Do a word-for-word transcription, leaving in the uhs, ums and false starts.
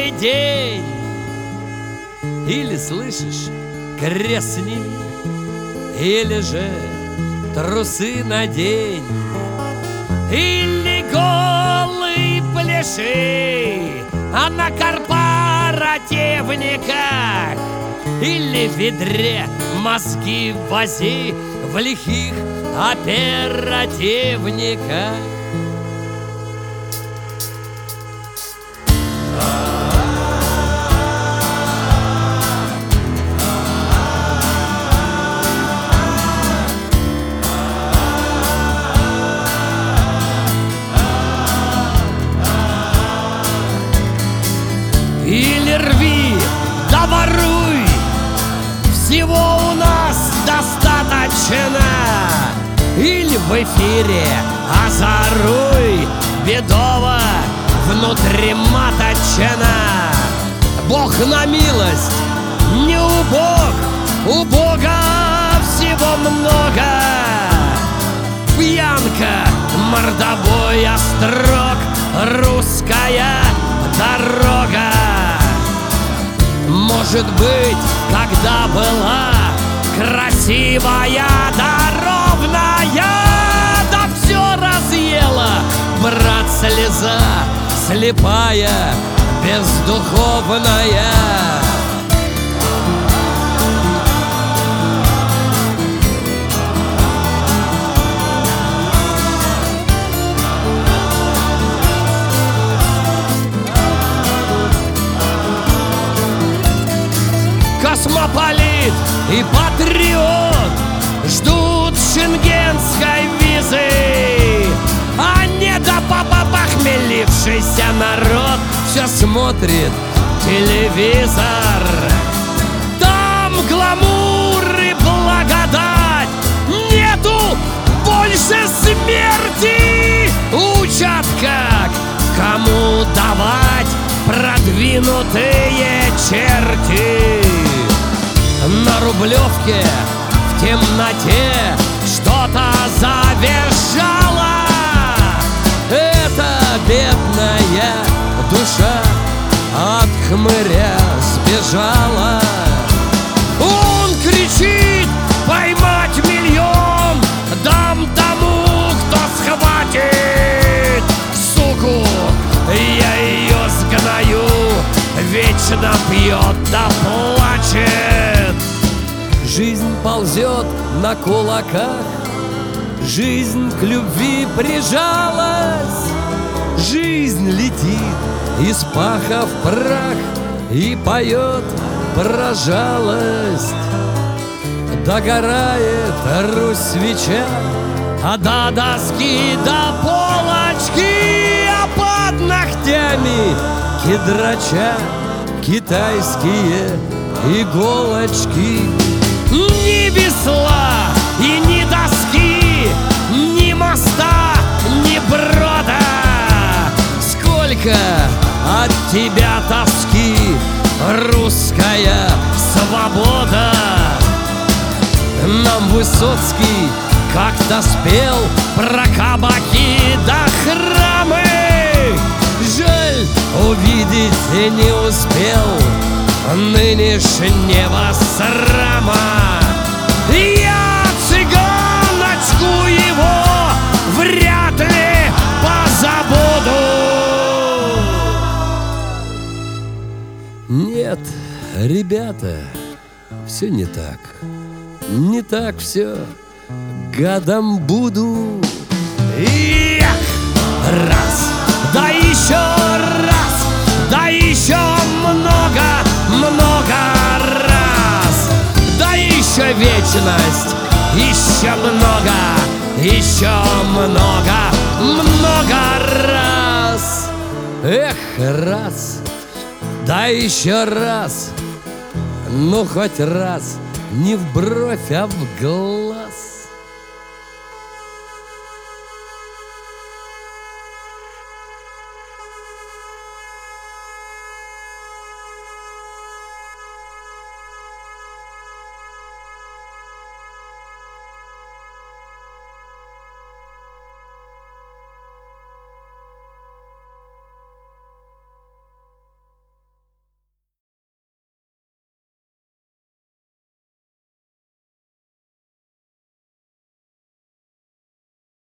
каждый день. Или, слышишь, кресни, или же трусы надень, или голый пляши, а на корпоративниках, или в ведре мозги вози в лихих оперативниках. Или рви, да воруй, всего у нас достаточно. Или в эфире озоруй, бедово внутриматочно. Бог на милость не убог, у Бога всего много. Пьянка, мордобой, острог, русская дорога. Может быть, когда была красивая да ровная, да все разъела, брат, слеза слепая, бездуховная. Космополит и патриот ждут шенгенской визы, а не до папа похмелившийся народ все смотрит телевизор. Там гламур и благодать, нету больше смерти. Учат, как кому давать продвинутые черти. На Рублевке в темноте что-то завизжало. Это бедная душа от хмыря сбежала. Он кричит: поймать миллион, дам тому, кто схватит суку. Я ее сгною, вечно пьет да плачет. Жизнь ползет на кулаках, жизнь к любви прижалась. Жизнь летит из паха в прах и поет про жалость. Догорает Русь свеча, а до доски до полочки, а под ногтями кедрача китайские иголочки. Ни весла и ни доски, ни моста, ни брода. Сколько от тебя тоски, русская свобода. Нам Высоцкий как-то спел про кабаки да храмы. Жаль, увидеть не успел нынешнего срама. Я цыганочку его вряд ли позабуду. Нет, ребята, все не так. Не так все. Гадом буду. Эх, раз, да еще раз, да еще много, много раз. Да еще вечность, еще много, еще много, много раз. Эх, раз, да еще раз. Ну, хоть раз, не в бровь, а в глаз.